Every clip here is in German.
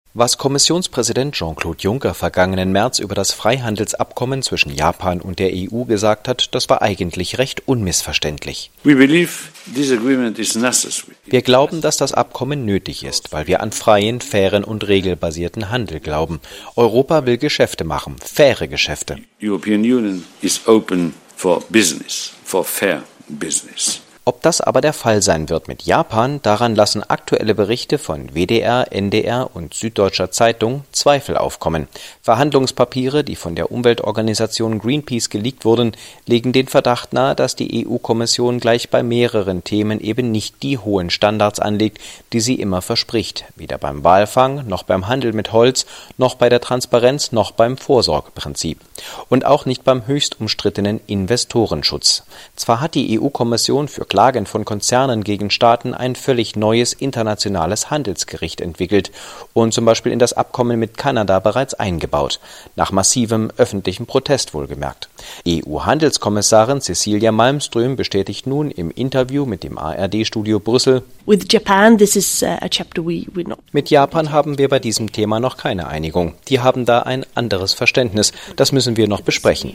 Was Kommissionspräsident Jean-Claude Juncker vergangenen März über das Freihandelsabkommen zwischen Japan und der EU gesagt hat, das war eigentlich recht unmissverständlich. Wir glauben, dass das Abkommen nötig ist, weil wir an freien, fairen und regelbasierten Handel glauben. Europa will Geschäfte machen, faire Geschäfte. European Union is open for business, for fair business. Ob das aber der Fall sein wird mit Japan, daran lassen aktuelle Berichte von WDR, NDR und Süddeutscher Zeitung Zweifel aufkommen. Verhandlungspapiere, die von der Umweltorganisation Greenpeace geleakt wurden, legen den Verdacht nahe, dass die EU-Kommission gleich bei mehreren Themen eben nicht die hohen Standards anlegt, die sie immer verspricht, weder beim Walfang, noch beim Handel mit Holz, noch bei der Transparenz, noch beim Vorsorgeprinzip. Und auch nicht beim höchst umstrittenen Investorenschutz. Zwar hat die EU-Kommission für Klagen von Konzernen gegen Staaten ein völlig neues internationales Handelsgericht entwickelt und zum Beispiel in das Abkommen mit Kanada bereits eingebaut, nach massivem öffentlichem Protest wohlgemerkt. EU-Handelskommissarin Cecilia Malmström bestätigt nun im Interview mit dem ARD-Studio Brüssel: Mit Japan haben wir bei diesem Thema noch keine Einigung. Die haben da ein anderes Verständnis. Das müssen wir noch besprechen.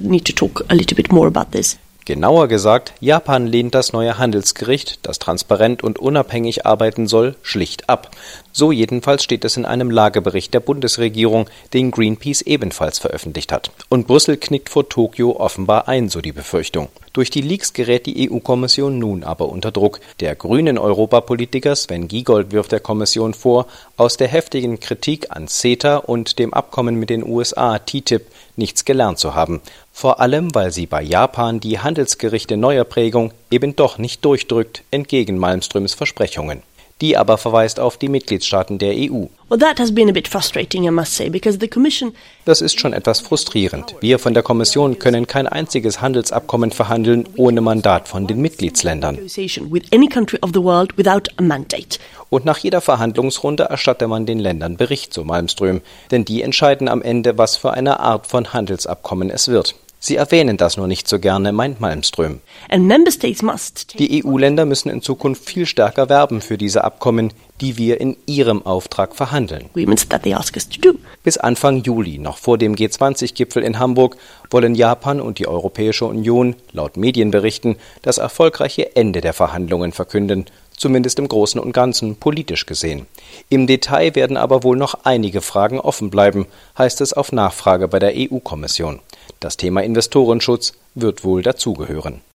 Genauer gesagt, Japan lehnt das neue Handelsgericht, das transparent und unabhängig arbeiten soll, schlicht ab. So jedenfalls steht es in einem Lagebericht der Bundesregierung, den Greenpeace ebenfalls veröffentlicht hat. Und Brüssel knickt vor Tokio offenbar ein, so die Befürchtung. Durch die Leaks gerät die EU-Kommission nun aber unter Druck. Der grünen Europapolitiker Sven Giegold wirft der Kommission vor, aus der heftigen Kritik an CETA und dem Abkommen mit den USA TTIP nichts gelernt zu haben. Vor allem, weil sie bei Japan die Handelsgerichte neuer Prägung eben doch nicht durchdrückt, entgegen Malmströms Versprechungen. Die aber verweist auf die Mitgliedstaaten der EU. Das ist schon etwas frustrierend. Wir von der Kommission können kein einziges Handelsabkommen verhandeln ohne Mandat von den Mitgliedsländern. Und nach jeder Verhandlungsrunde erstatte man den Ländern Bericht, so Malmström. Denn die entscheiden am Ende, was für eine Art von Handelsabkommen es wird. Sie erwähnen das nur nicht so gerne, meint Malmström. Die EU-Länder müssen in Zukunft viel stärker werben für diese Abkommen, die wir in ihrem Auftrag verhandeln. Bis Anfang Juli, noch vor dem G20-Gipfel in Hamburg, wollen Japan und die Europäische Union, laut Medienberichten, das erfolgreiche Ende der Verhandlungen verkünden. Zumindest im Großen und Ganzen politisch gesehen. Im Detail werden aber wohl noch einige Fragen offen bleiben, heißt es auf Nachfrage bei der EU-Kommission. Das Thema Investorenschutz wird wohl dazugehören.